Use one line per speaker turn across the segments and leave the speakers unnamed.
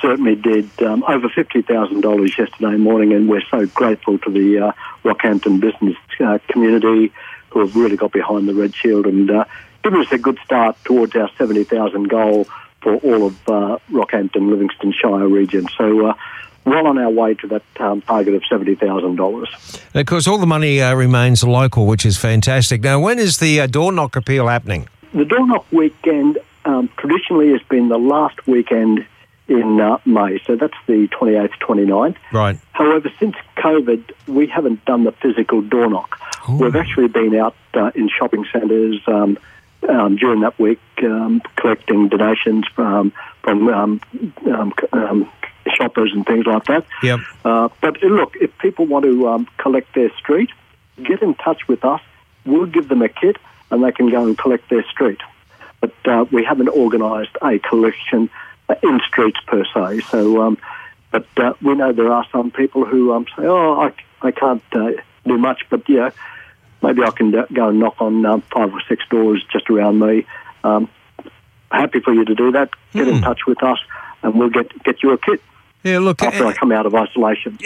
certainly did. Over $50,000 yesterday morning, and we're so grateful to the Rockhampton business community who have really got behind the Red Shield and given us a good start towards our 70,000 goal for all of Rockhampton, Livingston Shire region. So well on our way to that target of $70,000.
Of course, all the money remains local, which is fantastic. Now, when is the door knock appeal happening?
The door knock weekend traditionally has been the last weekend in May, so that's the 28th, 29th.
Right.
However, since COVID, we haven't done the physical door knock.
Ooh.
We've actually been out in shopping centres during that week collecting donations from shoppers and things like that.
Yep.
But look, if people want to collect their street, get in touch with us. We'll give them a kit and they can go and collect their street. But we haven't organised a collection in streets per se. So, but we know there are some people who say, I can't do much, but yeah, maybe I can go and knock on 5 or 6 doors just around me. Happy for you to do that. Get in touch with us and we'll get you a kit.
Yeah, look.
After I come out of isolation.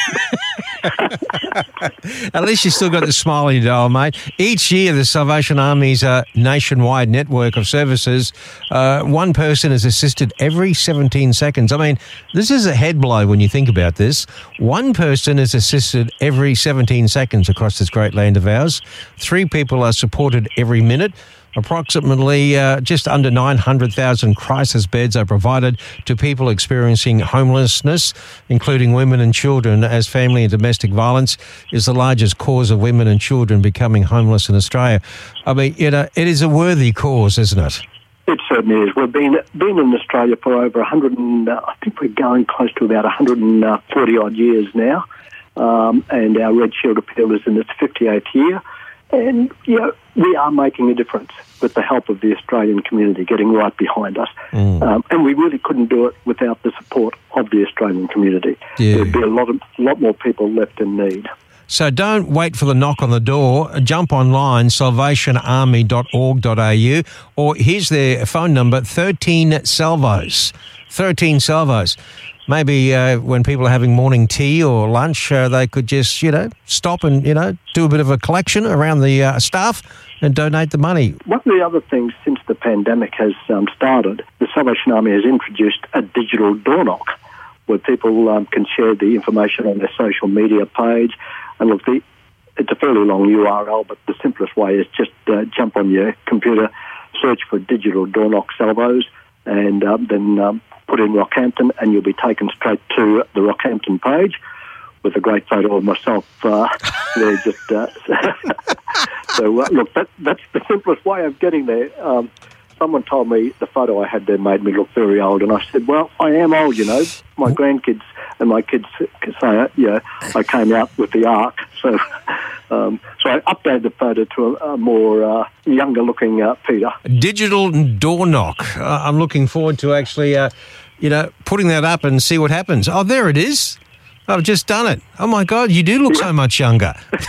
At least you still got the smile on your dial, mate. Each year, the Salvation Army's nationwide network of services, one person is assisted every 17 seconds. I mean, this is a head blow when you think about this. One person is assisted every 17 seconds across this great land of ours. 3 people are supported every minute. Approximately just under 900,000 crisis beds are provided to people experiencing homelessness, including women and children, as family and domestic violence is the largest cause of women and children becoming homeless in Australia. I mean, it is a worthy cause, isn't it?
It certainly is. We've been in Australia for over 100 and I think we're going close to about 140 odd years now, and our Red Shield appeal is in its 58th year. And, we are making a difference with the help of the Australian community getting right behind us. And we really couldn't do it without the support of the Australian community.
Yeah.
There'd be a lot more people left in need.
So don't wait for the knock on the door. Jump online, salvationarmy.org.au, or here's their phone number, 13 Salvos. 13 Salvos. Maybe when people are having morning tea or lunch, they could just, stop and, do a bit of a collection around the staff and donate the money.
One of the other things since the pandemic has started, the Salvation Army has introduced a digital door knock where people can share the information on their social media page. And look, it's a fairly long URL, but the simplest way is just jump on your computer, search for digital door knock salvos, and then put in Rockhampton, and you'll be taken straight to the Rockhampton page with a great photo of myself there. Just so look, that's the simplest way of getting there. Someone told me the photo I had there made me look very old, and I said, well, I am old, My grandkids and my kids say, I came out with the ark. So so I updated the photo to a more younger-looking Peter.
Digital door knock. I'm looking forward to actually, putting that up and see what happens. Oh, there it is. I've just done it. Oh, my God, you do look so much younger.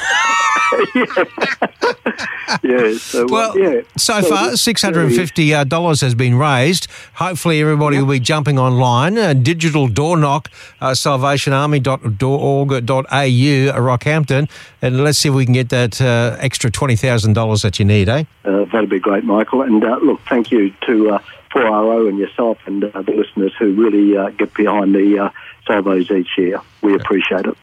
So far, $650 has been raised. Hopefully, everybody will be jumping online. Digital door knock, salvationarmy.org.au, Rockhampton, and let's see if we can get that extra $20,000 that you need, eh?
That'd be great, Michael. And look, thank you to 4RO and yourself and the listeners who really get behind the Salvos each year. We appreciate it.